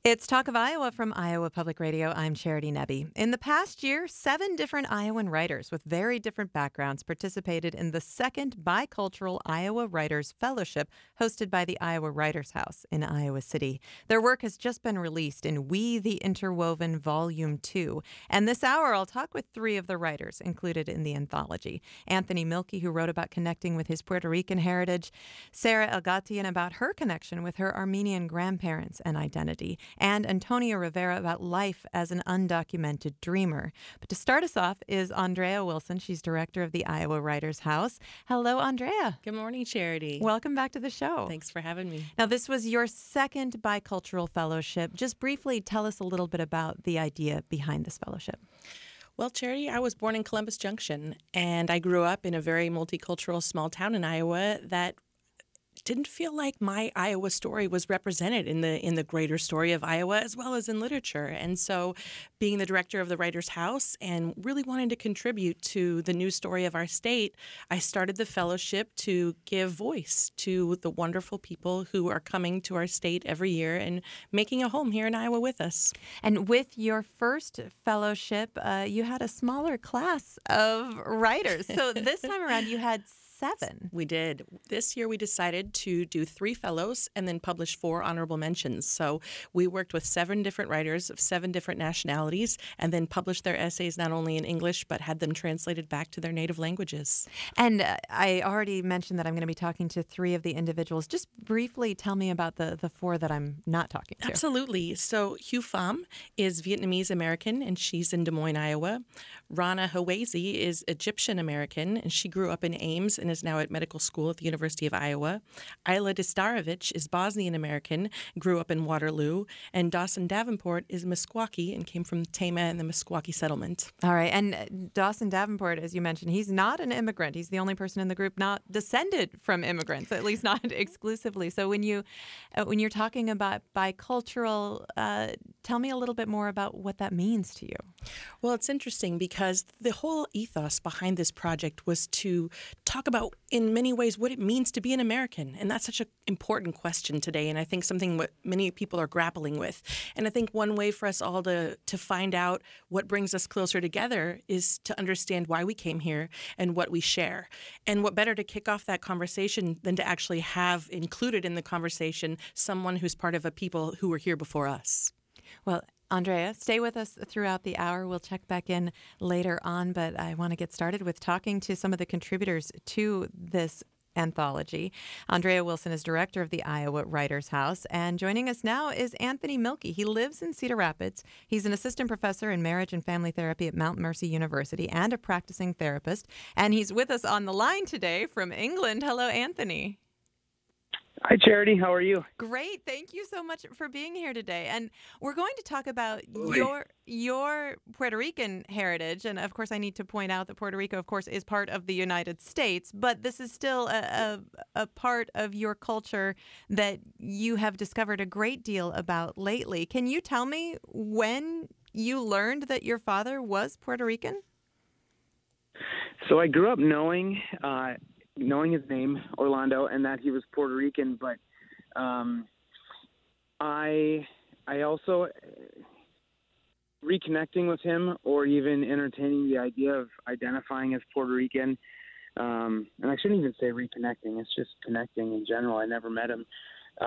It's Talk of Iowa from Iowa Public Radio. I'm Charity Nebbe. In the past year, 7 different Iowan writers with very different backgrounds participated in the second Bicultural Iowa Writers Fellowship hosted by the Iowa Writers House in Iowa City. Their work has just been released in We the Interwoven Volume 2. And this hour, I'll talk with 3 of the writers included in the anthology. Anthony Milkey, who wrote about connecting with his Puerto Rican heritage, Sarah Elgatian about her connection with her Armenian grandparents and identity, and Antonia Rivera about life as an undocumented dreamer. But to start us off is Andrea Wilson. She's director of the Iowa Writers House. Hello, Andrea. Good morning, Charity. Welcome back to the show. Thanks for having me. Now, this was your second bicultural fellowship. Just briefly tell us a little bit about the idea behind this fellowship. Well, Charity, I was born in Columbus Junction, and I grew up in a very multicultural small town in Iowa that didn't feel like my Iowa story was represented in the greater story of Iowa as well as in literature. And so being the director of the Writers House and really wanting to contribute to the news story of our state, I started the fellowship to give voice to the wonderful people who are coming to our state every year and making a home here in Iowa with us. And with your first fellowship, you had a smaller class of writers. So this time around, you had 7. We did. This year we decided to do 3 fellows and then publish 4 honorable mentions. So we worked with 7 different writers of 7 different nationalities and then published their essays not only in English but had them translated back to their native languages. And I already mentioned that I'm going to be talking to 3 of the individuals. Just briefly tell me about the 4 that I'm not talking to. Absolutely. So Hugh Pham is Vietnamese American and she's in Des Moines, Iowa. Rana Hawazi is Egyptian American and she grew up in Ames and is now at medical school at the University of Iowa. Isla Distarovich is Bosnian American, grew up in Waterloo, and Dawson Davenport is Meskwaki and came from Tama and the Meskwaki settlement. All right, and Dawson Davenport, as you mentioned, he's not an immigrant. He's the only person in the group not descended from immigrants, at least not exclusively. So when you're talking about bicultural, tell me a little bit more about what that means to you. Well, it's interesting because the whole ethos behind this project was to talk about, in many ways, what it means to be an American. And that's such an important question today, and I think something what many people are grappling with. And I think one way for us all to find out what brings us closer together is to understand why we came here and what we share. And what better to kick off that conversation than to actually have included in the conversation someone who's part of a people who were here before us. Well, Andrea, stay with us throughout the hour. We'll check back in later on, but I want to get started with talking to some of the contributors to this anthology. Andrea Wilson is director of the Iowa Writers House, and joining us now is Anthony Milkey. He lives in Cedar Rapids. He's an assistant professor in marriage and family therapy at Mount Mercy University and a practicing therapist, and he's with us on the line today from England. Hello, Anthony. Hi, Charity. How are you? Great. Thank you so much for being here today. And we're going to talk about your Puerto Rican heritage. And, of course, I need to point out that Puerto Rico, of course, is part of the United States. But this is still a part of your culture that you have discovered a great deal about lately. Can you tell me when you learned that your father was Puerto Rican? So I grew up knowing his name, Orlando, and that he was Puerto Rican, but I also reconnecting with him or even entertaining the idea of identifying as Puerto Rican, and I shouldn't even say reconnecting, it's just connecting in general. I never met him.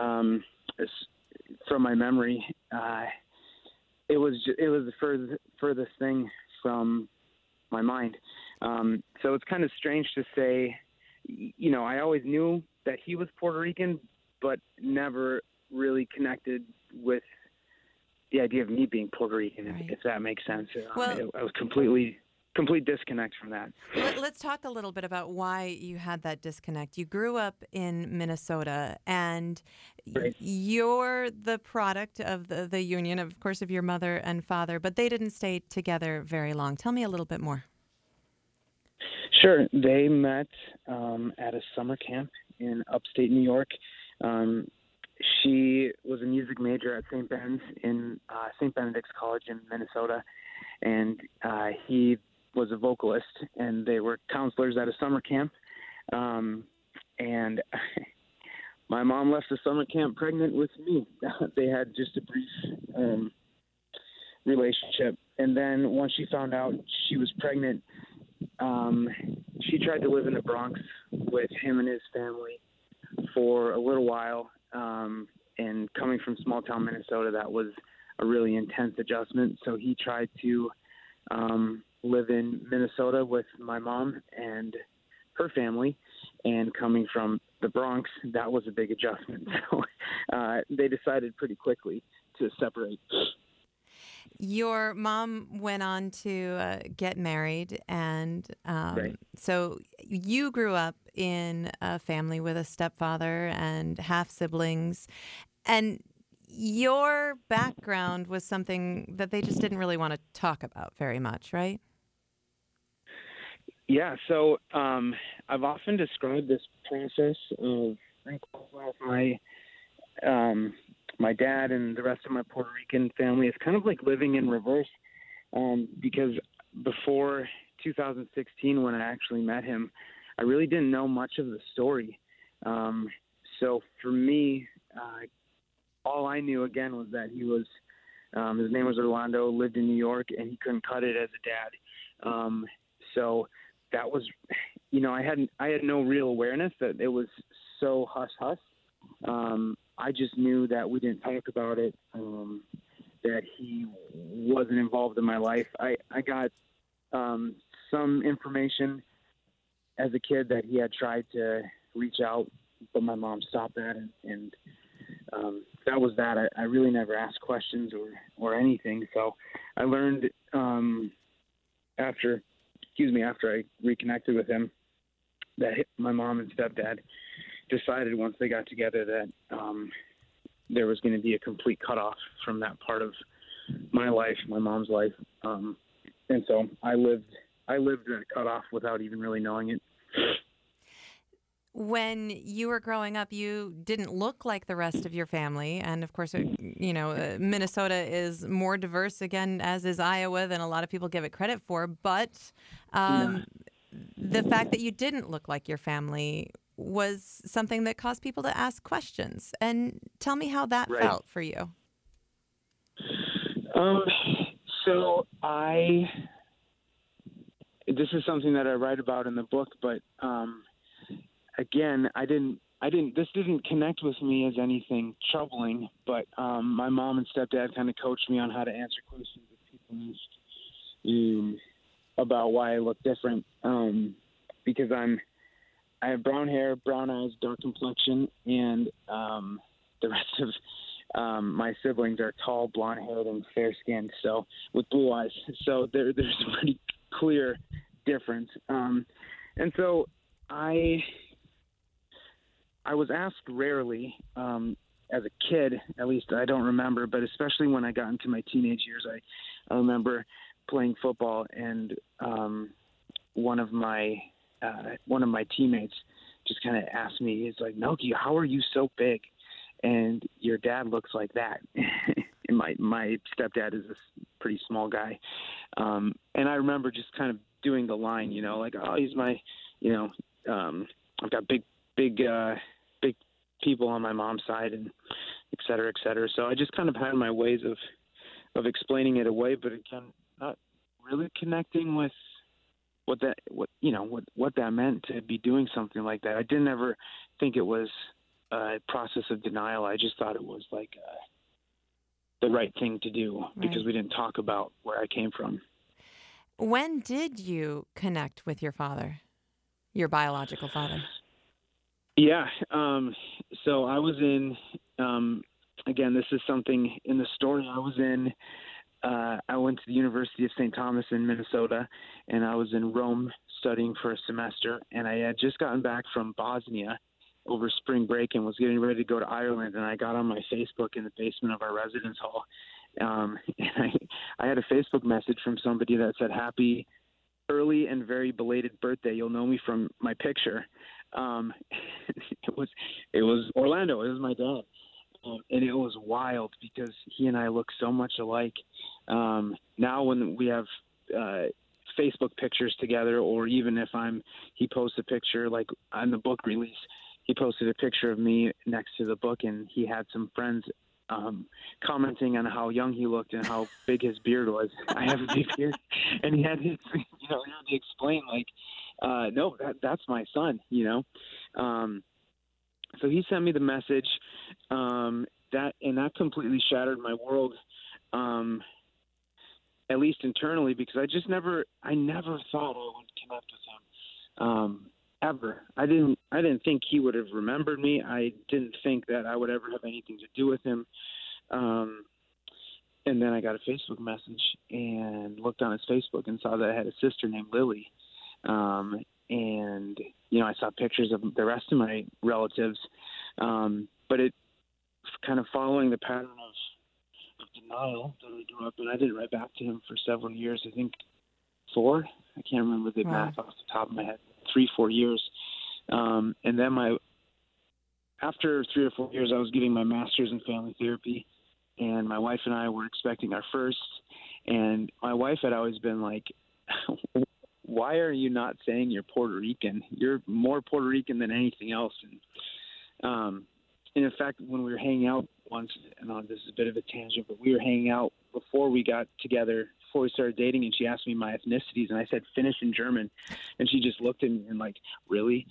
From my memory, it was the furthest thing from my mind. So it's kind of strange to say, you know, I always knew that he was Puerto Rican, but never really connected with the idea of me being Puerto Rican, right, if that makes sense. Well, I was complete disconnect from that. Let's talk a little bit about why you had that disconnect. You grew up in Minnesota, and Right. you're the product of the union, of course, of your mother and father, but they didn't stay together very long. Tell me a little bit more. Sure. They met at a summer camp in upstate New York. She was a music major at St. Ben's in St. Benedict's College in Minnesota, and he was a vocalist, and they were counselors at a summer camp. And my mom left the summer camp pregnant with me. They had just a brief relationship. And then once she found out she was pregnant, she tried to live in the Bronx with him and his family for a little while. And coming from small town Minnesota, that was a really intense adjustment. So he tried to live in Minnesota with my mom and her family. And coming from the Bronx, that was a big adjustment. So they decided pretty quickly to separate. Your mom went on to get married, and Right. so you grew up in a family with a stepfather and half siblings, and your background was something that they just didn't really want to talk about very much, right? Yeah, so I've often described this process of with my dad and the rest of my Puerto Rican family is kind of like living in reverse, because before 2016, when I actually met him, I really didn't know much of the story. So for me, all I knew again was that he was his name was Orlando, lived in New York, and he couldn't cut it as a dad. So that was, I had no real awareness that it was so hush hush. I just knew that we didn't talk about it, that he wasn't involved in my life. I got some information as a kid that he had tried to reach out, but my mom stopped that, and that was that. I really never asked questions or anything. So I learned after I reconnected with him that my mom and stepdad decided once they got together that there was going to be a complete cutoff from that part of my life, my mom's life, and so I lived that cutoff without even really knowing it. When you were growing up, you didn't look like the rest of your family. And of course, Minnesota is more diverse, again, as is Iowa, than a lot of people give it credit for. But the fact that you didn't look like your family was something that caused people to ask questions. And tell me how that felt for you. So this is something that I write about in the book, but again, this didn't connect with me as anything troubling, but my mom and stepdad kind of coached me on how to answer questions that people ask about why I look different, because I have brown hair, brown eyes, dark complexion, and the rest of my siblings are tall, blonde-haired, and fair-skinned, so with blue eyes. So there's a pretty clear difference. And so I was asked rarely as a kid, at least I don't remember, but especially when I got into my teenage years, I remember playing football, and one of my teammates just kind of asked me, he's like, "Melky, how are you so big? And your dad looks like that." And my stepdad is this pretty small guy. And I remember just kind of doing the line, like, "Oh, he's my, I've got big people on my mom's side," and et cetera, et cetera. So I just kind of had my ways of explaining it away, but again, not really connecting with what that meant to be doing something like that. I didn't ever think it was a process of denial. I just thought it was like the right thing to do because we didn't talk about where I came from. When did you connect with your father, your biological father? Yeah. So I was in, again, this is something in the story. I went to the University of St. Thomas in Minnesota, and I was in Rome studying for a semester, and I had just gotten back from Bosnia over spring break and was getting ready to go to Ireland, and I got on my Facebook in the basement of our residence hall. And I had a Facebook message from somebody that said, "Happy early and very belated birthday. You'll know me from my picture." It was Orlando. It was my dad. And it was wild because he and I look so much alike. Now when we have Facebook pictures together, or even if he posts a picture like on the book release, he posted a picture of me next to the book, and he had some friends commenting on how young he looked and how big his beard was. I have a big beard, and he had to explain no, that's my son, So he sent me the message that completely shattered my world, at least internally, because I never thought I would connect with him. Ever. I didn't think he would have remembered me. I didn't think that I would ever have anything to do with him. And then I got a Facebook message and looked on his Facebook and saw that I had a sister named Lily. And I saw pictures of the rest of my relatives. But it kind of following the pattern of denial that I grew up in. I didn't write back to him for several years. I think 4. I can't remember the math off the top of my head. 3-4 years. And then after 3 or 4 years, I was getting my master's in family therapy, and my wife and I were expecting our first. And my wife had always been like, why are you not saying you're Puerto Rican? You're more Puerto Rican than anything else. And in fact, when we were hanging out once, and this is a bit of a tangent, but we were hanging out before we got together, before we started dating, and she asked me my ethnicities, and I said Finnish and German, and she just looked at me and like, really?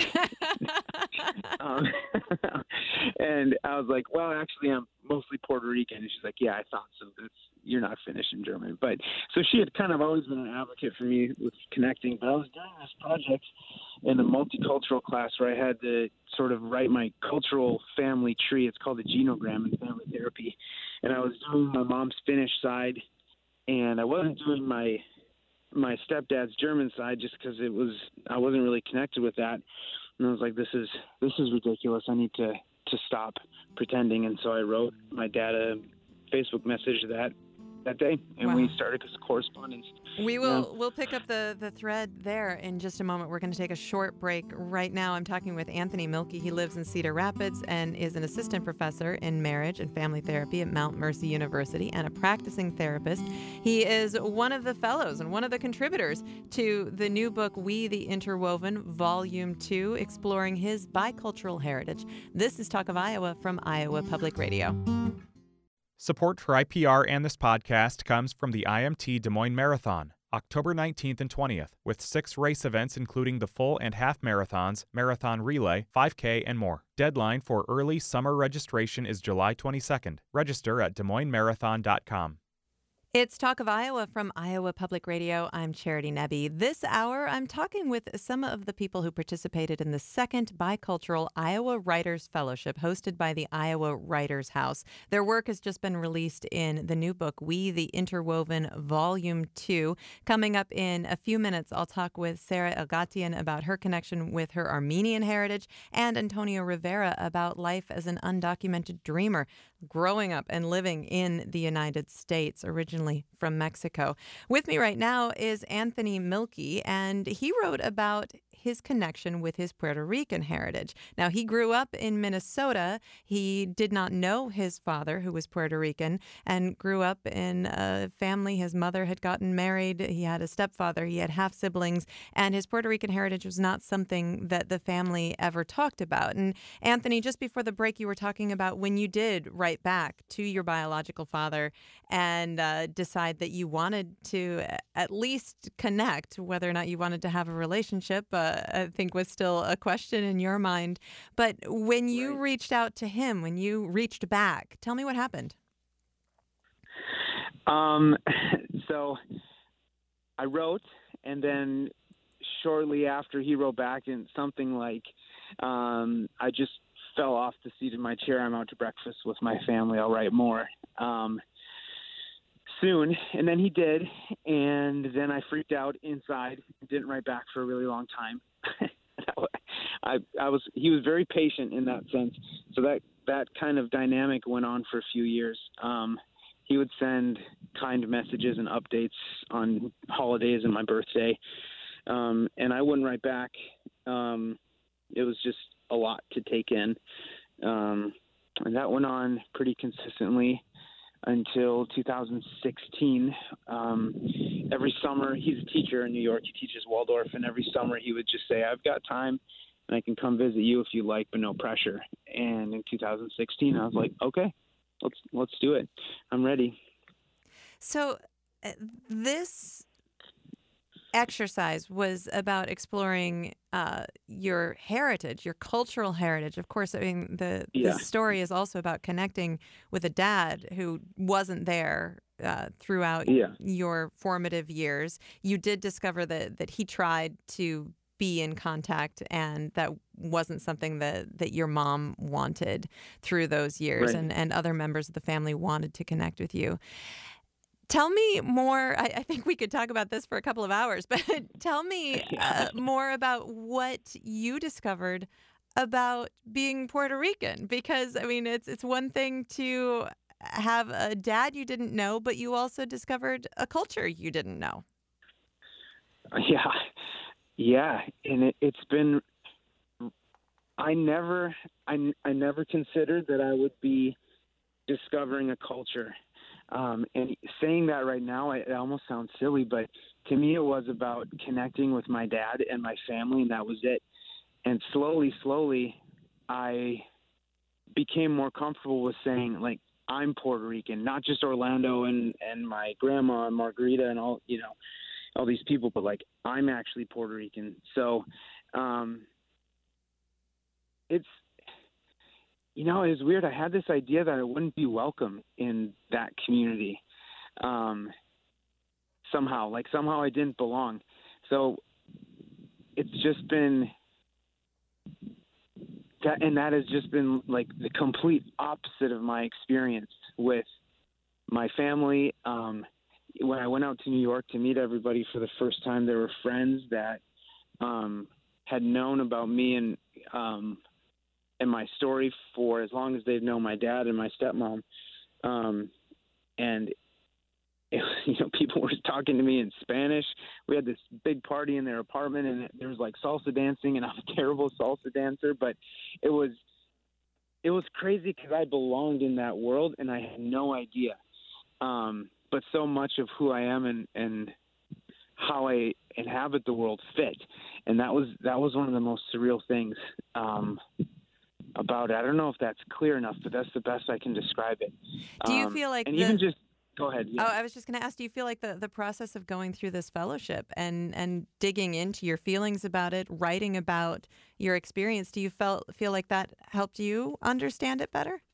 And I was like, well, actually, I'm mostly Puerto Rican. And she's like, yeah, I thought so. You're not Finnish and German. But so she had kind of always been an advocate for me with connecting. But I was doing this project in a multicultural class where I had to sort of write my cultural family tree. It's called a genogram in family therapy. And I was doing my mom's Finnish side, and I wasn't doing my stepdad's German side just because I wasn't really connected with that. And I was like, this is ridiculous. I need to stop pretending. And so I wrote my dad a Facebook message that day, and we started correspondence. We'll pick up the thread there in just a moment. We're going to take a short break. Right now, I'm talking with Anthony Mielke. He lives in Cedar Rapids and is an assistant professor in marriage and family therapy at Mount Mercy University and a practicing therapist. He is one of the fellows and one of the contributors to the new book, We the Interwoven, Volume 2, exploring his bicultural heritage. This is Talk of Iowa from Iowa Public Radio. Support for IPR and this podcast comes from the IMT Des Moines Marathon, October 19th and 20th, with 6 race events including the full and half marathons, marathon relay, 5K, and more. Deadline for early summer registration is July 22nd. Register at DesMoinesMarathon.com. It's Talk of Iowa from Iowa Public Radio. I'm Charity Nebbe. This hour, I'm talking with some of the people who participated in the second Bicultural Iowa Writers Fellowship hosted by the Iowa Writers House. Their work has just been released in the new book, We the Interwoven, Volume 2. Coming up in a few minutes, I'll talk with Sarah Elgatian about her connection with her Armenian heritage and Antonio Rivera about life as an undocumented dreamer, growing up and living in the United States, originally from Mexico. With me right now is Anthony Mielke, and he wrote about his connection with his Puerto Rican heritage. Now, he grew up in Minnesota. He did not know his father, who was Puerto Rican, and grew up in a family. His mother had gotten married. He had a stepfather. He had half siblings, and his Puerto Rican heritage was not something that the family ever talked about. And Anthony, just before the break, you were talking about when you did write back to your biological father and decide that you wanted to at least connect, whether or not you wanted to have a relationship, I think was still a question in your mind. But when you reached out to him, when you reached back, tell me what happened. So I wrote, and then shortly after he wrote back, and something like, I just fell off the seat of my chair. I'm out to breakfast with my family. I'll write more soon. And then he did. And then I freaked out inside and didn't write back for a really long time. He was very patient in that sense. So that kind of dynamic went on for a few years. He would send kind messages and updates on holidays and my birthday. And I wouldn't write back. It was just a lot to take in. And that went on pretty consistently until 2016. Every summer, he's a teacher in New York. He teaches Waldorf, and every summer he would just say, I've got time. and I can come visit you if you like, but no pressure. And in 2016, I was like, okay, let's do it. I'm ready. So this exercise was about exploring your heritage, your cultural heritage. Of course, I mean, the story is also about connecting with a dad who wasn't there throughout your formative years. You did discover that he tried to be in contact, and that wasn't something that your mom wanted through those years, right. and other members of the family wanted to connect with you. Tell me more. I think we could talk about this for a couple of hours, but tell me more about what you discovered about being Puerto Rican, because I mean, it's one thing to have a dad you didn't know, but you also discovered a culture you didn't know. Yeah, and it's been. I never considered that I would be discovering a culture. And saying that right now, it almost sounds silly, but to me, it was about connecting with my dad and my family, and that was it. And slowly, I became more comfortable with saying, like, I'm Puerto Rican, not just Orlando and my grandma and Margarita and all these people, but like, I'm actually Puerto Rican. So, it's, it was weird. I had this idea that I wouldn't be welcome in that community. Somehow I didn't belong. So it's just been that, and that has just been like the complete opposite of my experience with my family. When I went out to New York to meet everybody for the first time, there were friends that had known about me and my story for as long as they've known my dad and my stepmom. And people were talking to me in Spanish. We had this big party in their apartment, and there was like salsa dancing, and I'm a terrible salsa dancer, but it was crazy because I belonged in that world and I had no idea. But so much of who I am and how I inhabit the world fit. And that was one of the most surreal things, about it. I don't know if that's clear enough, but that's the best I can describe it. Do you feel like even just go ahead? Yeah. Oh, I was just going to ask, do you feel like the process of going through this fellowship and digging into your feelings about it, writing about your experience, do you feel like that helped you understand it better?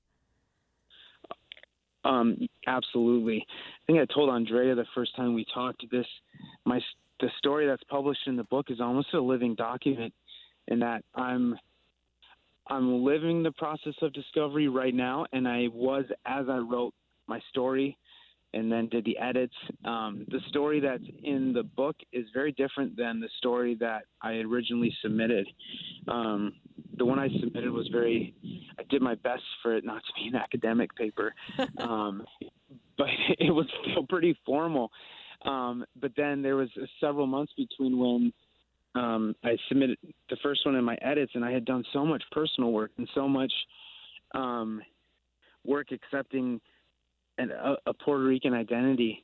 Absolutely. I think I told Andrea the first time we talked, the story that's published in the book is almost a living document, in that I'm living the process of discovery right now, and I was as I wrote my story and then did the edits. The story that's in the book is very different than the story that I originally submitted. The one I submitted was I did my best for it not to be an academic paper, but it was still pretty formal. But then there was several months between when I submitted the first one in my edits, and I had done so much personal work and so much work accepting a Puerto Rican identity,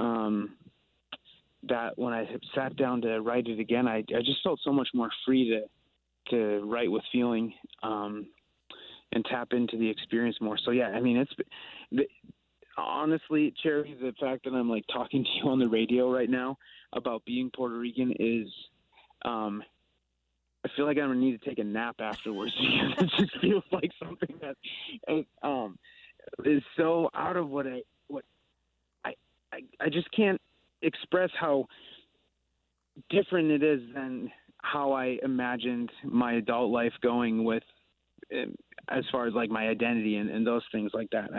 that when I sat down to write it again, I just felt so much more free to write with feeling, and tap into the experience more. So yeah, I mean, honestly, Charity, the fact that I'm like talking to you on the radio right now about being Puerto Rican is, I feel like I'm gonna need to take a nap afterwards, because it just feels like something that is so out of what I just can't express how different it is than how I imagined my adult life going with, as far as like my identity and those things like that.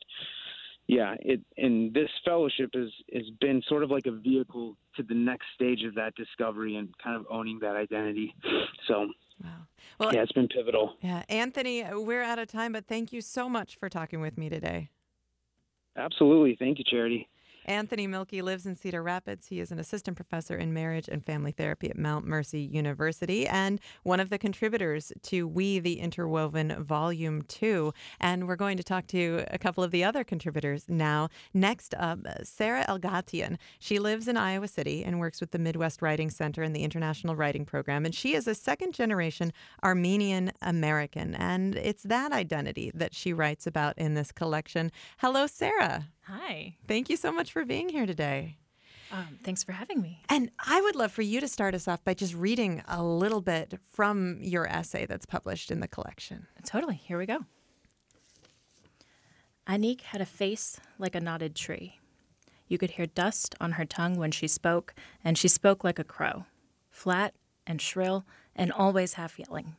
And this fellowship has been sort of like a vehicle to the next stage of that discovery and kind of owning that identity. So, wow. Well, yeah, it's been pivotal. Yeah. Anthony, we're out of time, but thank you so much for talking with me today. Absolutely. Thank you, Charity. Anthony Milkey lives in Cedar Rapids. He is an assistant professor in marriage and family therapy at Mount Mercy University and one of the contributors to We the Interwoven Volume 2. And we're going to talk to a couple of the other contributors now. Next up, Sarah Elgatian. She lives in Iowa City and works with the Midwest Writing Center and the International Writing Program. And she is a second-generation Armenian American. And it's that identity that she writes about in this collection. Hello, Sarah. Hi. Thank you so much for being here today. Thanks for having me. And I would love for you to start us off by just reading a little bit from your essay that's published in the collection. Totally. Here we go. Anique had a face like a knotted tree. You could hear dust on her tongue when she spoke, and she spoke like a crow, flat and shrill and always half yelling.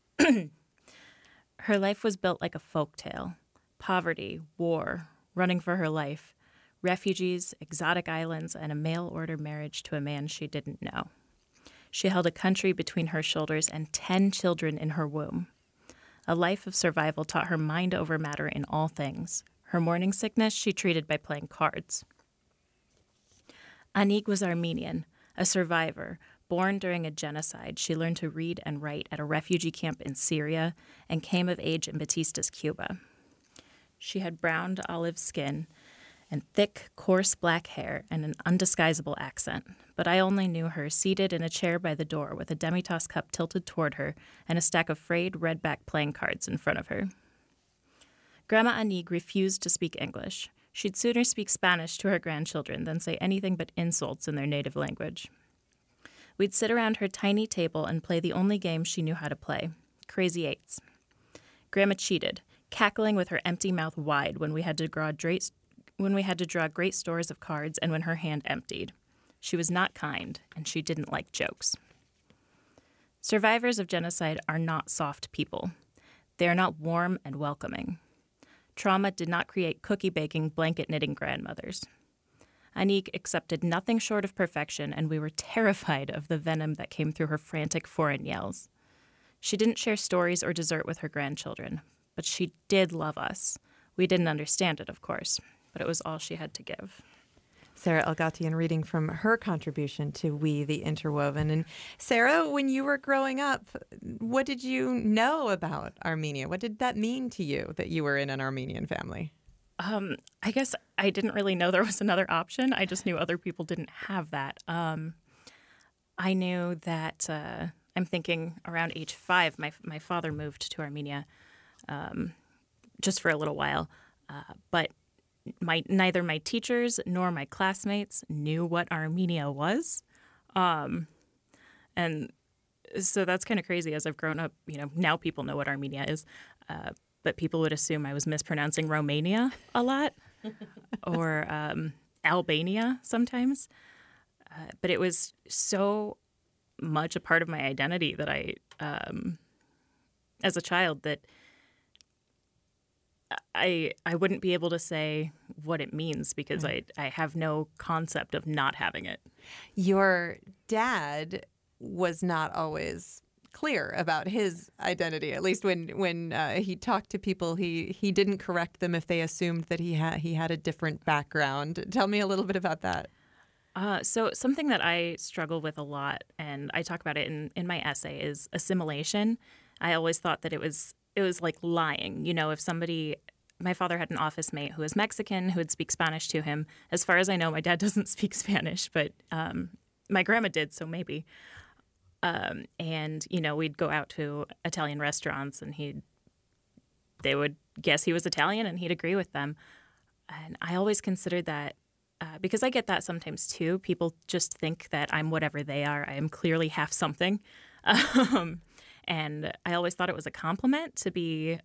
Her life was built like a folk tale. Poverty, war, running for her life, refugees, exotic islands, and a mail-order marriage to a man she didn't know. She held a country between her shoulders and 10 children in her womb. A life of survival taught her mind over matter in all things. Her morning sickness she treated by playing cards. Anique was Armenian, a survivor. Born during a genocide, she learned to read and write at a refugee camp in Syria and came of age in Batista's Cuba. She had browned olive skin and thick, coarse black hair and an undisguisable accent, but I only knew her seated in a chair by the door with a demi-tasse cup tilted toward her and a stack of frayed red-back playing cards in front of her. Grandma Anique refused to speak English. She'd sooner speak Spanish to her grandchildren than say anything but insults in their native language. We'd sit around her tiny table and play the only game she knew how to play, Crazy Eights. Grandma cheated, cackling with her empty mouth wide when we had to draw great stores of cards and when her hand emptied. She was not kind, and she didn't like jokes. Survivors of genocide are not soft people. They are not warm and welcoming. Trauma did not create cookie-baking, blanket-knitting grandmothers. Anique accepted nothing short of perfection, and we were terrified of the venom that came through her frantic foreign yells. She didn't share stories or dessert with her grandchildren, but she did love us. We didn't understand it, of course, but it was all she had to give. Sarah Elgatian reading from her contribution to We the Interwoven. And Sarah, when you were growing up, what did you know about Armenia? What did that mean to you that you were in an Armenian family? I guess I didn't really know there was another option. I just knew other people didn't have that. I knew that I'm thinking around age 5, my father moved to Armenia just for a little while, but neither my teachers nor my classmates knew what Armenia was. And so that's kind of crazy. As I've grown up, now people know what Armenia is. But people would assume I was mispronouncing Romania a lot or Albania sometimes. But it was so much a part of my identity that I, as a child, that I wouldn't be able to say what it means because I have no concept of not having it. Your dad was not always clear about his identity. At least when he talked to people, he didn't correct them if they assumed that he had a different background. Tell me a little bit about that. So something that I struggle with a lot, and I talk about it in my essay, is assimilation. I always thought that it was like lying. If somebody, my father had an office mate who was Mexican who would speak Spanish to him. As far as I know, my dad doesn't speak Spanish, but my grandma did, so maybe. And we'd go out to Italian restaurants, and they would guess he was Italian, and he'd agree with them. And I always considered that because I get that sometimes too. People just think that I'm whatever they are. I am clearly half something. And I always thought it was a compliment to be,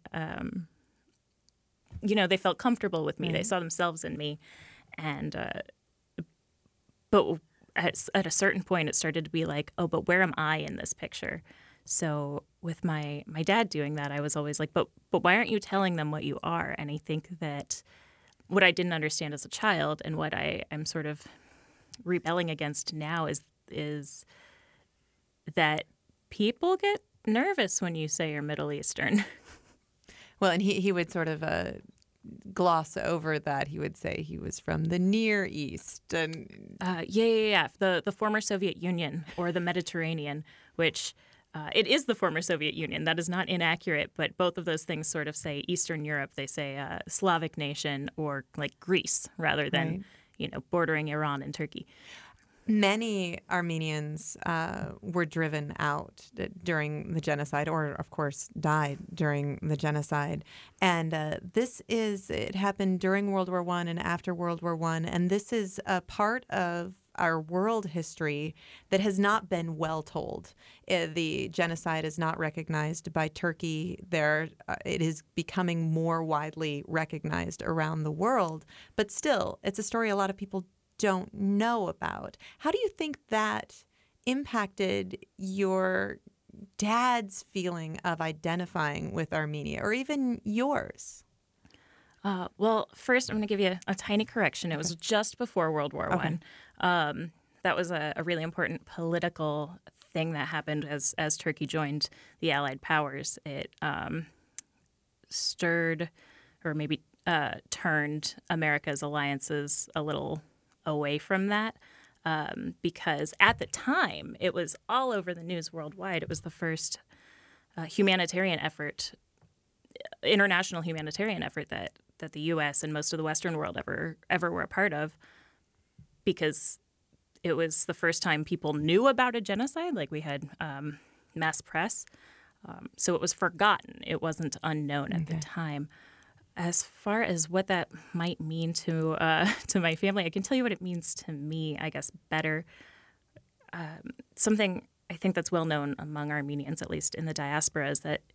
they felt comfortable with me. Right. They saw themselves in me. And, but at a certain point, it started to be like, oh, but where am I in this picture? So with my dad doing that, I was always like, but why aren't you telling them what you are? And I think that what I didn't understand as a child and what I'm sort of rebelling against now is that people get nervous when you say you're Middle Eastern. Well, and he would sort of gloss over that. He would say he was from the Near East. And The former Soviet Union or the Mediterranean, which it is the former Soviet Union. That is not inaccurate, but both of those things sort of say Eastern Europe. They say Slavic nation or like Greece rather than, bordering Iran and Turkey. Many Armenians were driven out during the genocide, or of course died during the genocide. And it happened during World War I and after World War I. And this is a part of our world history that has not been well told. The genocide is not recognized by Turkey. It is becoming more widely recognized around the world. But still, it's a story a lot of people don't know about. How do you think that impacted your dad's feeling of identifying with Armenia, or even yours? Well, first, I'm going to give you a tiny correction. It was just before World War I. That was a really important political thing that happened as Turkey joined the Allied powers. It stirred, or maybe turned America's alliances a little away from that, because at the time it was all over the news worldwide. It was the first humanitarian effort, international humanitarian effort that the U.S. and most of the Western world ever were a part of, because it was the first time people knew about a genocide. Like, we had mass press, so it was forgotten. It wasn't unknown at the time. As far as what that might mean to my family, I can tell you what it means to me, I guess, better. Something I think that's well known among Armenians, at least in the diaspora, is that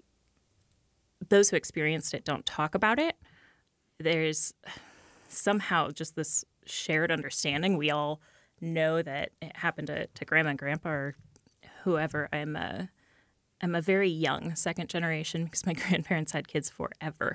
those who experienced it don't talk about it. There's somehow just this shared understanding. We all know that it happened to Grandma and Grandpa or whoever. I'm a very young second generation because my grandparents had kids forever.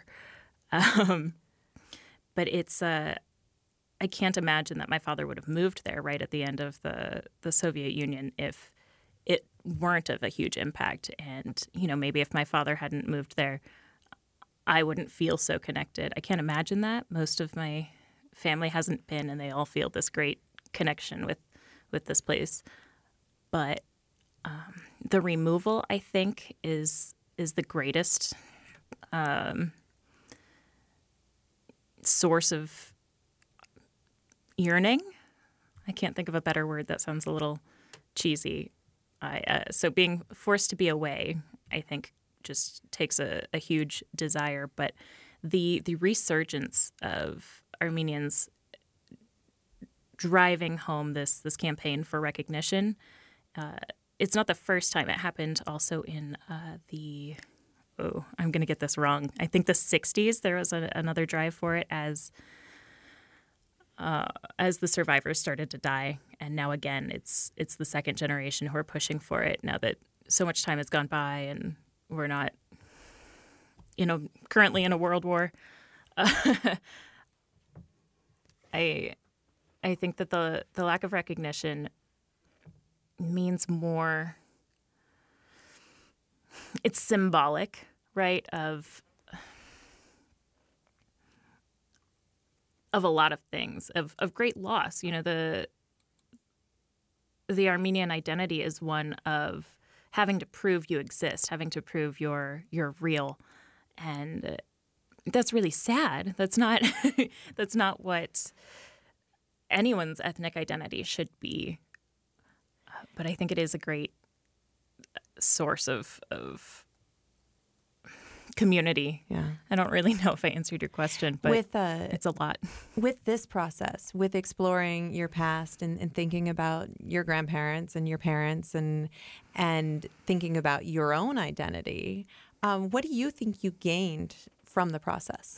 But it's I can't imagine that my father would have moved there right at the end of the Soviet Union if it weren't of a huge impact. And, maybe if my father hadn't moved there, I wouldn't feel so connected. I can't imagine that. Most of my family hasn't been, and they all feel this great connection with this place. But the removal, I think, is the greatest source of yearning. I can't think of a better word. That sounds a little cheesy. So being forced to be away, I think, just takes a huge desire. But the resurgence of Armenians driving home this campaign for recognition, it's not the first time. It happened also in I'm going to get this wrong. I think the 60s, there was another drive for it as the survivors started to die. And now again, it's the second generation who are pushing for it now that so much time has gone by and we're not, currently in a world war. I think that the lack of recognition means more. It's symbolic, right, of a lot of things, of great loss. The Armenian identity is one of having to prove you exist, having to prove you're real, and that's really sad. That's not that's not what anyone's ethnic identity should be. But I think it is a great source of community. Yeah. I don't really know if I answered your question, but it's a lot. With this process, with exploring your past and thinking about your grandparents and your parents and thinking about your own identity, what do you think you gained from the process?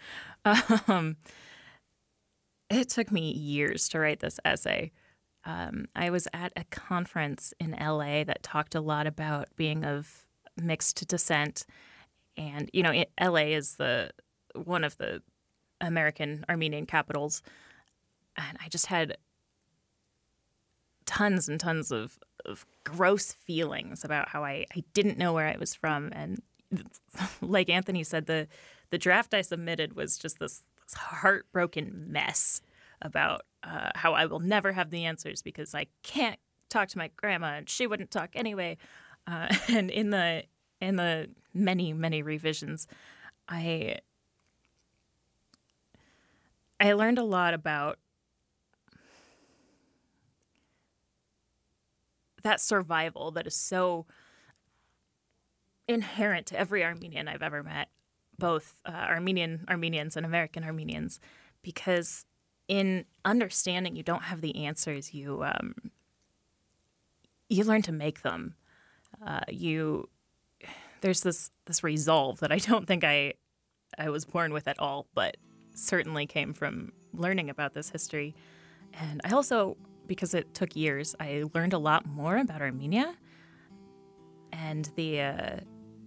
It took me years to write this essay. I was at a conference in LA that talked a lot about being of mixed descent. And, LA is one of the American Armenian capitals. And I just had tons and tons of gross feelings about how I didn't know where I was from. And like Anthony said, the the draft I submitted was just this heartbroken mess about how I will never have the answers because I can't talk to my grandma and she wouldn't talk anyway. And in the many revisions, I learned a lot about that survival that is so inherent to every Armenian I've ever met, both Armenians and American Armenians, because in understanding you don't have the answers, you learn to make them. There's this resolve that I don't think I was born with at all, but certainly came from learning about this history. And I also, because it took years, I learned a lot more about Armenia and the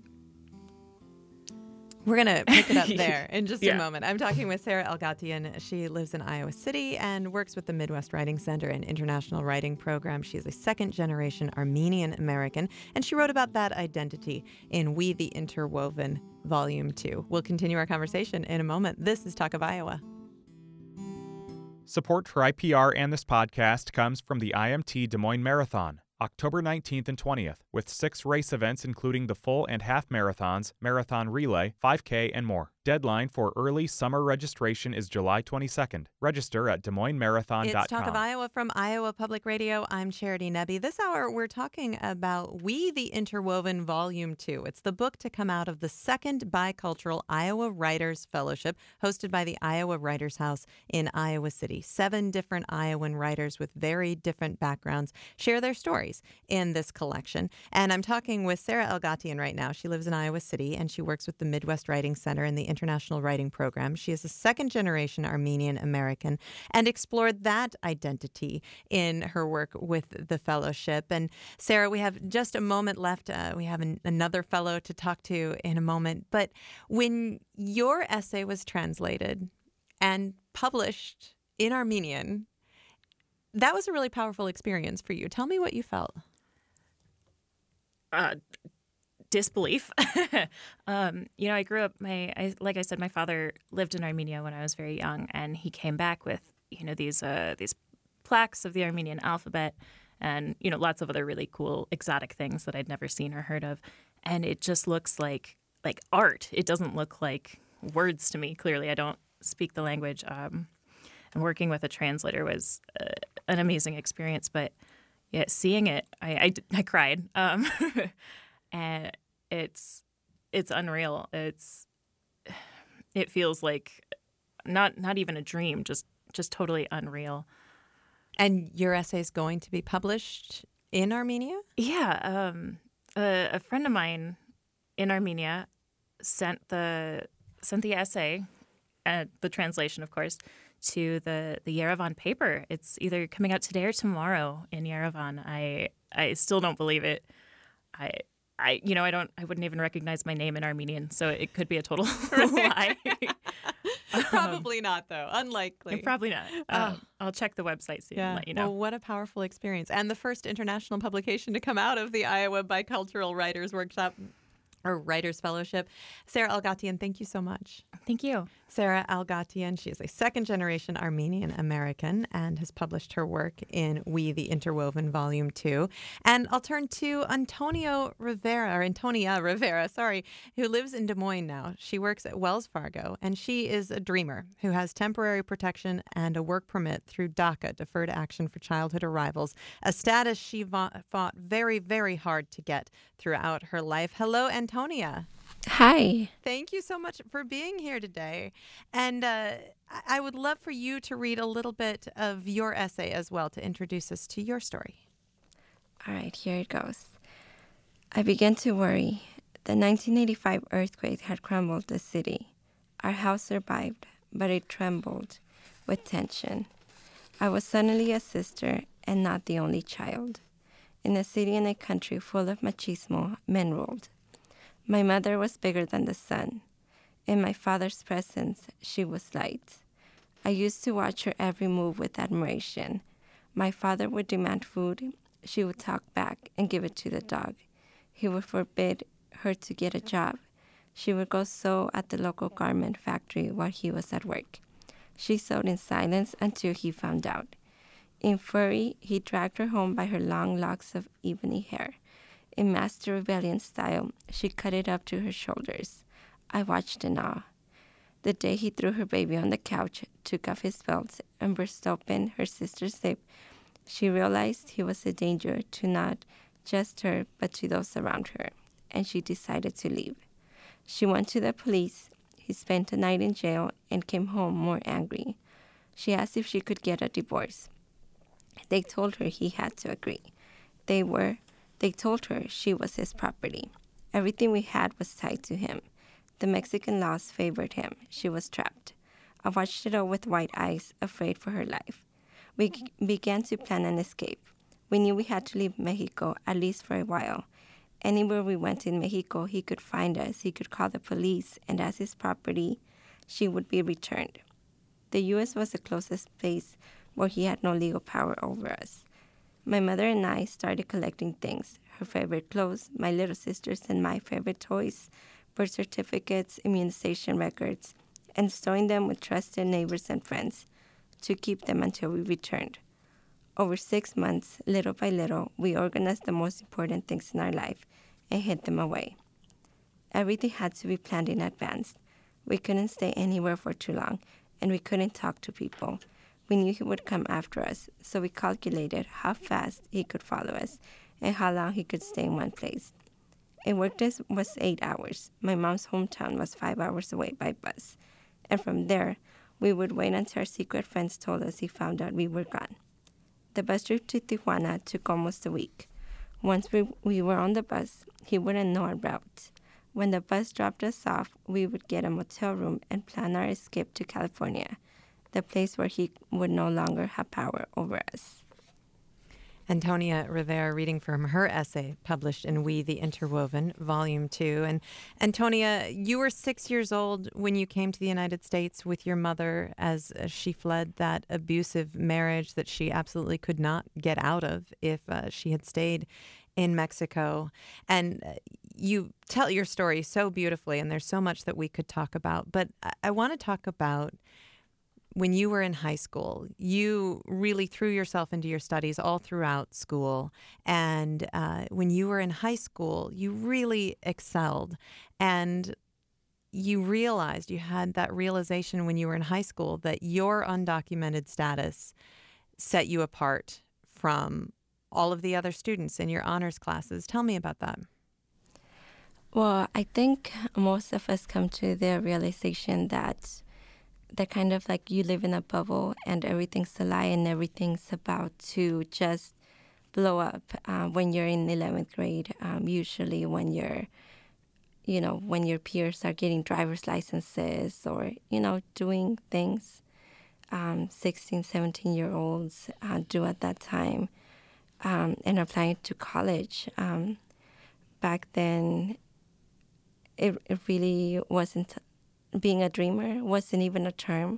We're going to pick it up there in just Yeah. a moment. I'm talking with Sarah Elgatian. She lives in Iowa City and works with the Midwest Writing Center and International Writing Program. She is a second-generation Armenian American, and she wrote about that identity in We the Interwoven, Volume 2. We'll continue our conversation in a moment. This is Talk of Iowa. Support for IPR and this podcast comes from the IMT Des Moines Marathon, October 19th and 20th, with 6 race events including the full and half marathons, marathon relay, 5K, and more. Deadline for early summer registration is July 22nd. Register at DesMoinesMarathon.com. It's Talk of Iowa from Iowa Public Radio. I'm Charity Nebbe. This hour, we're talking about We the Interwoven Volume 2. It's the book to come out of the second Bicultural Iowa Writers Fellowship, hosted by the Iowa Writers House in Iowa City. 7 different Iowan writers with very different backgrounds share their stories in this collection. And I'm talking with Sarah Elgatian right now. She lives in Iowa City, and she works with the Midwest Writing Center and the International Writing Program. She is a second-generation Armenian American and explored that identity in her work with the fellowship. And Sarah, we have just a moment left. We have another fellow to talk to in a moment. But when your essay was translated and published in Armenian, that was a really powerful experience for you. Tell me what you felt. Disbelief. I grew up, like I said, my father lived in Armenia when I was very young, and he came back with, these plaques of the Armenian alphabet and, lots of other really cool exotic things that I'd never seen or heard of. And it just looks like art. It doesn't look like words to me. Clearly, I don't speak the language. And working with a translator was an amazing experience. But yeah, seeing it, I cried. And it's unreal. It feels like not even a dream, just totally unreal. And your essay is going to be published in Armenia? Yeah, a friend of mine in Armenia sent the essay, the translation, of course, to the Yerevan paper. It's either coming out today or tomorrow in Yerevan. I still don't believe it. I wouldn't even recognize my name in Armenian, so it could be a total lie. Probably not, though. Unlikely. Probably not. I'll check the website soon and let you know. Well, what a powerful experience. And the first international publication to come out of the Iowa Bicultural Writers Workshop or Writers Fellowship. Sarah Elgatian, thank you so much. Thank you. Sarah Elgatian, she is a second-generation Armenian American and has published her work in We the Interwoven Volume 2. And I'll turn to Antonia Rivera, who lives in Des Moines now. She works at Wells Fargo, and she is a dreamer who has temporary protection and a work permit through DACA, Deferred Action for Childhood Arrivals, a status she fought very, very hard to get throughout her life. Hello, Antonia. Hi. Thank you so much for being here today. And I would love for you to read a little bit of your essay as well to introduce us to your story. All right, here it goes. I began to worry. The 1985 earthquake had crumbled the city. Our house survived, but it trembled with tension. I was suddenly a sister and not the only child. In a city and a country full of machismo, men ruled. My mother was bigger than the sun. In my father's presence, she was light. I used to watch her every move with admiration. My father would demand food. She would talk back and give it to the dog. He would forbid her to get a job. She would go sew at the local garment factory while he was at work. She sewed in silence until he found out. In fury, he dragged her home by her long locks of ebony hair. In Master Rebellion style, she cut it up to her shoulders. I watched in awe. The day he threw her baby on the couch, took off his belt, and burst open her sister's lip, she realized he was a danger to not just her, but to those around her, and she decided to leave. She went to the police. He spent the night in jail and came home more angry. She asked if she could get a divorce. They told her he had to agree. They told her she was his property. Everything we had was tied to him. The Mexican laws favored him. She was trapped. I watched it all with wide eyes, afraid for her life. We began to plan an escape. We knew we had to leave Mexico, at least for a while. Anywhere we went in Mexico, he could find us. He could call the police, and as his property, she would be returned. The U.S. was the closest place where he had no legal power over us. My mother and I started collecting things, her favorite clothes, my little sister's and my favorite toys, birth certificates, immunization records, and storing them with trusted neighbors and friends to keep them until we returned. Over 6 months, little by little, we organized the most important things in our life and hid them away. Everything had to be planned in advance. We couldn't stay anywhere for too long, and we couldn't talk to people. We knew he would come after us, so we calculated how fast he could follow us and how long he could stay in one place. A workday was 8 hours. My mom's hometown was 5 hours away by bus. And from there, we would wait until our secret friends told us he found out we were gone. The bus trip to Tijuana took almost a week. Once we were on the bus, he wouldn't know our route. When the bus dropped us off, we would get a motel room and plan our escape to California, the place where he would no longer have power over us. Antonia Rivera reading from her essay published in We the Interwoven, Volume 2. And Antonia, you were 6 years old when you came to the United States with your mother as she fled that abusive marriage that she absolutely could not get out of if she had stayed in Mexico. And you tell your story so beautifully, and there's so much that we could talk about. But I want to talk about when you were in high school. You really threw yourself into your studies all throughout school. And when you were in high school, you really excelled. And you realized, you had that realization when you were in high school that your undocumented status set you apart from all of the other students in your honors classes. Tell me about that. Well, I think most of us come to the realization that kind of like you live in a bubble and everything's a lie and everything's about to just blow up when you're in 11th grade. Usually when when your peers are getting driver's licenses or, doing things 16, 17-year-olds do at that time and applying to college. Back then, it really wasn't. Being a dreamer wasn't even a term.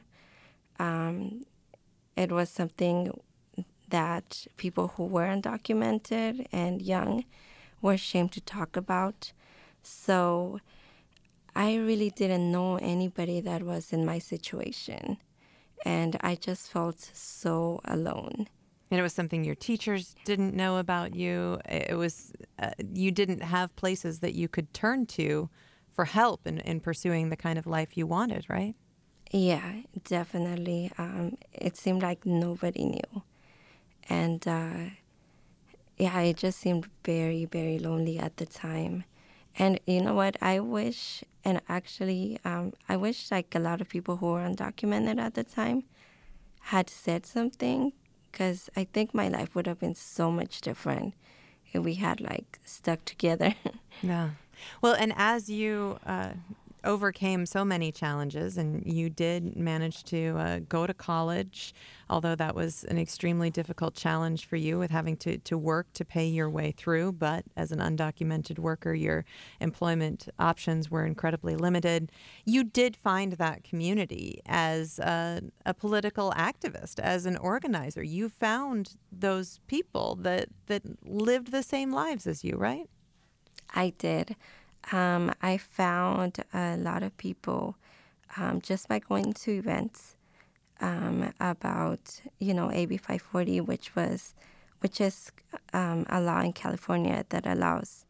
It was something that people who were undocumented and young were ashamed to talk about. So I really didn't know anybody that was in my situation. And I just felt so alone. And it was something your teachers didn't know about you. It was, you didn't have places that you could turn to for help in pursuing the kind of life you wanted, right? Yeah, definitely. It seemed like nobody knew. And it just seemed very, very lonely at the time. And you know what? I wish, I wish like a lot of people who were undocumented at the time had said something, because I think my life would have been so much different if we had like stuck together. Yeah. Well, and as you overcame so many challenges, and you did manage to go to college, although that was an extremely difficult challenge for you with having to work to pay your way through. But as an undocumented worker, your employment options were incredibly limited. You did find that community as a political activist, as an organizer. You found those people that lived the same lives as you, right? I did. I found a lot of people just by going to events about, AB 540, which is a law in California that allows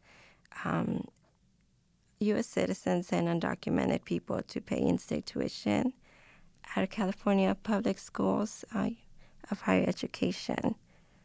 U.S. citizens and undocumented people to pay in-state tuition at California public schools of higher education.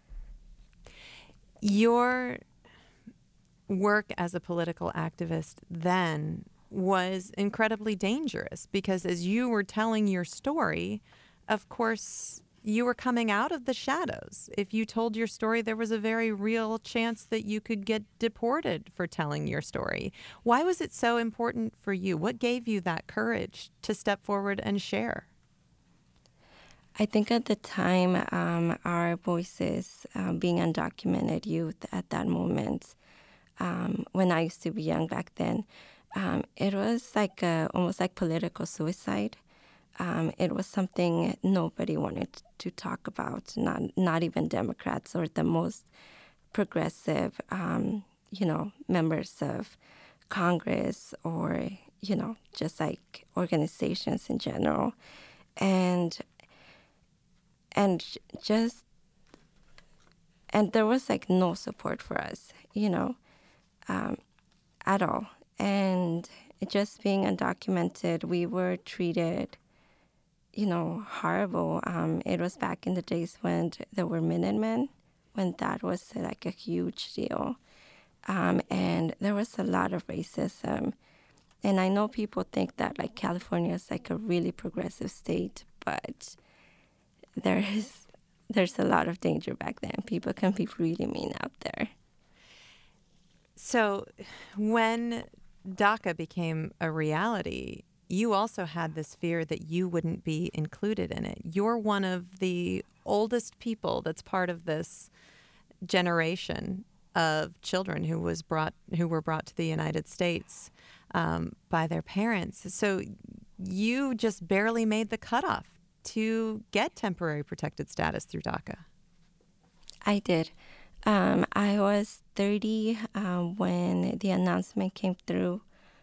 Your work as a political activist then was incredibly dangerous because as you were telling your story, of course, you were coming out of the shadows. If you told your story, there was a very real chance that you could get deported for telling your story. Why was it so important for you? What gave you that courage to step forward and share? I think at the time, our voices, being undocumented youth at that moment, when I used to be young back then, it was like almost like political suicide. It was something nobody wanted to talk about, not even Democrats or the most progressive, members of Congress or, just like organizations in general. And there was like no support for us, at all. And just being undocumented, we were treated, horrible. It was back in the days when there were Minutemen, when that was like a huge deal. And there was a lot of racism. And I know people think that like California is like a really progressive state, but there's a lot of danger back then. People can be really mean out there. So when DACA became a reality, you also had this fear that you wouldn't be included in it. You're one of the oldest people that's part of this generation of children who were brought to the United States by their parents. So you just barely made the cutoff to get temporary protected status through DACA. I did. I was 30 when the announcement came through.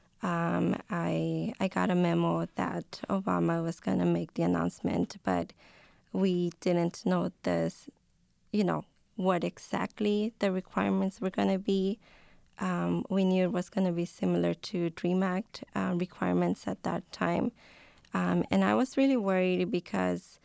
I got a memo that Obama was going to make the announcement, but we didn't know what exactly the requirements were going to be. We knew it was going to be similar to DREAM Act requirements at that time. And I was really worried because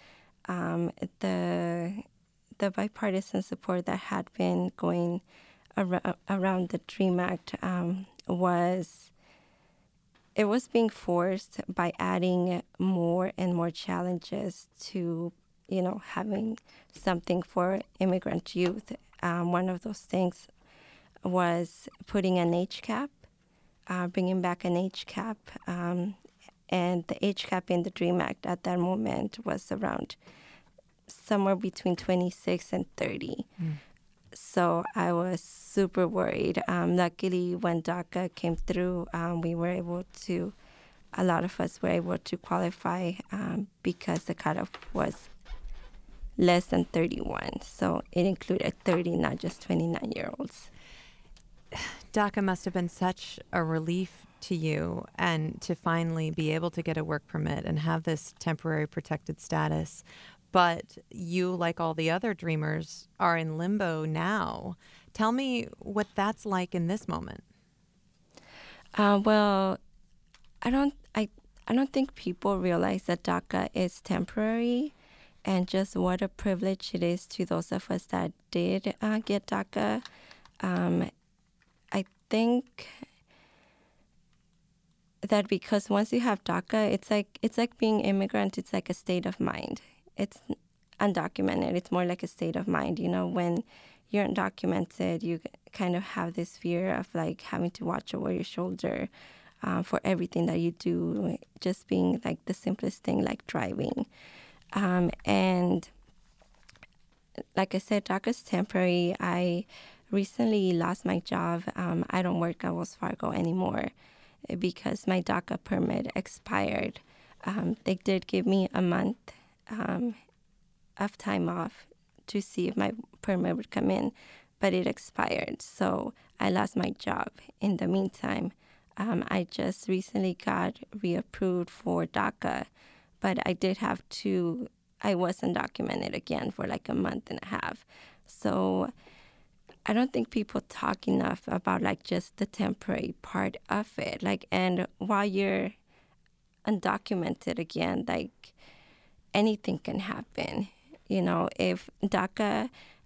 the bipartisan support that had been going around the DREAM Act was being forced by adding more and more challenges to, having something for immigrant youth. One of those things was putting an age cap, bringing back an age cap. And the age cap in the DREAM Act at that moment was around somewhere between 26 and 30. So I was super worried. Luckily, when DACA came through, a lot of us were able to qualify because the cutoff was less than 31. So it included 30, not just 29-year-olds. DACA must have been such a relief to you and to finally be able to get a work permit and have this temporary protected status. But you, like all the other dreamers, are in limbo now. Tell me what that's like in this moment. Well, I don't think people realize that DACA is temporary, and just what a privilege it is to those of us that did get DACA. I think that because once you have DACA, it's like being immigrant. It's like a state of mind. It's undocumented. It's more like a state of mind. When you're undocumented, you kind of have this fear of like having to watch over your shoulder for everything that you do, just being like the simplest thing like driving. And like I said, DACA is temporary. I recently lost my job. I don't work at Wells Fargo anymore because my DACA permit expired. They did give me a month of time off to see if my permit would come in, but it expired. So I lost my job in the meantime. I just recently got reapproved for DACA, but I wasn't documented again for like a month and a half. So I don't think people talk enough about like just the temporary part of it. Like, and while you're undocumented again, like anything can happen. You know, if DACA,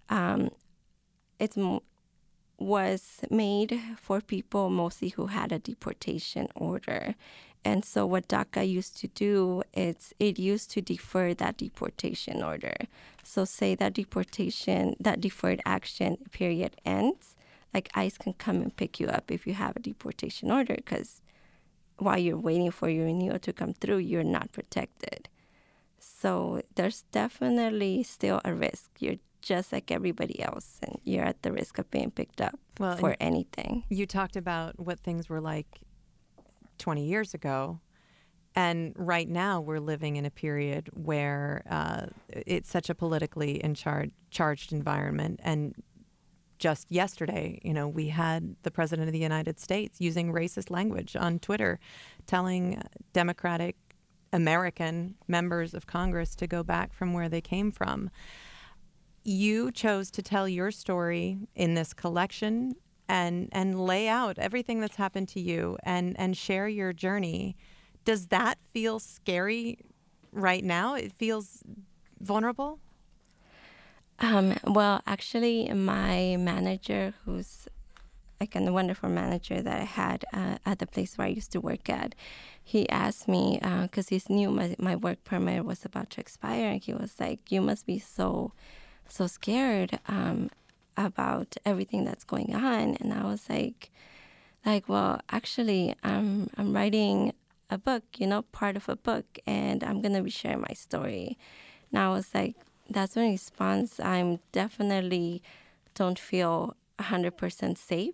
was made for people mostly who had a deportation order. And so what DACA used to do is it used to defer that deportation order. So say that deferred action period ends, like ICE can come and pick you up if you have a deportation order, because while you're waiting for your renewal to come through, you're not protected. So there's definitely still a risk. You're just like everybody else, and you're at the risk of being picked up for anything. You talked about what things were like 20 years ago, and right now we're living in a period where it's such a politically charged environment. And just yesterday, we had the President of the United States using racist language on Twitter, telling Democratic American members of Congress to go back from where they came from. You chose to tell your story in this collection and lay out everything that's happened to you and share your journey. Does that feel scary right now? It feels vulnerable? Well, actually, my manager, who's like a wonderful manager that I had at the place where I used to work at, he asked me, because he knew my work permit was about to expire, and he was like, you must be so scared about everything that's going on. And I was like, well, actually, I'm writing a book, part of a book, and I'm going to be sharing my story. And I was like, that's my response. I'm definitely don't feel 100% safe,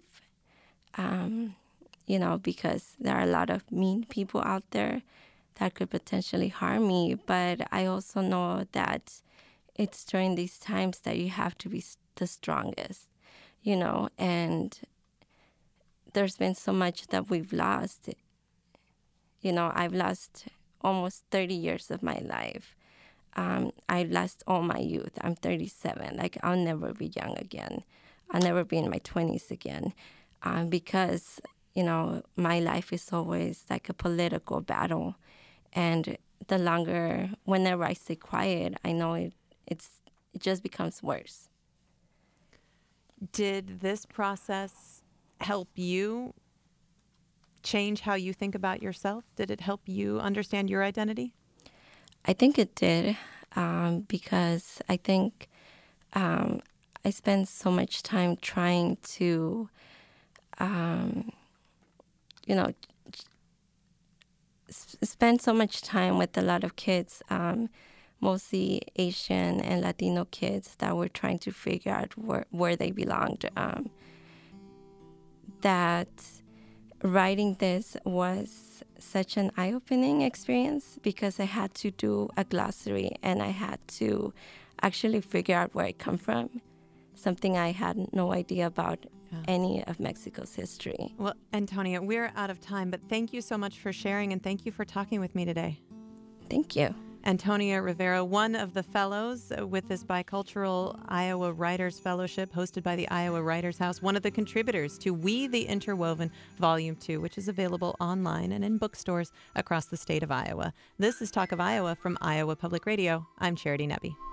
because there are a lot of mean people out there that could potentially harm me. But I also know that it's during these times that you have to be the strongest, and there's been so much that we've lost. I've lost almost 30 years of my life. I lost all my youth. I'm 37. Like, I'll never be young again. I'll never be in my 20s again, because, my life is always like a political battle. And whenever I stay quiet, I know it just becomes worse. Did this process help you change how you think about yourself? Did it help you understand your identity? I think it did, because I think I spent so much time trying to, spend so much time with a lot of kids, mostly Asian and Latino kids that were trying to figure out where they belonged. That writing this was such an eye-opening experience, because I had to do a glossary and I had to actually figure out where I come from, something I had no idea about any of Mexico's history. Well, Antonia, we're out of time, but thank you so much for sharing, and thank you for talking with me today. Thank you. Antonia Rivera, one of the fellows with this Bicultural Iowa Writers Fellowship hosted by the Iowa Writers House, one of the contributors to We the Interwoven Volume 2, which is available online and in bookstores across the state of Iowa. This is Talk of Iowa from Iowa Public Radio. I'm Charity Nebbe.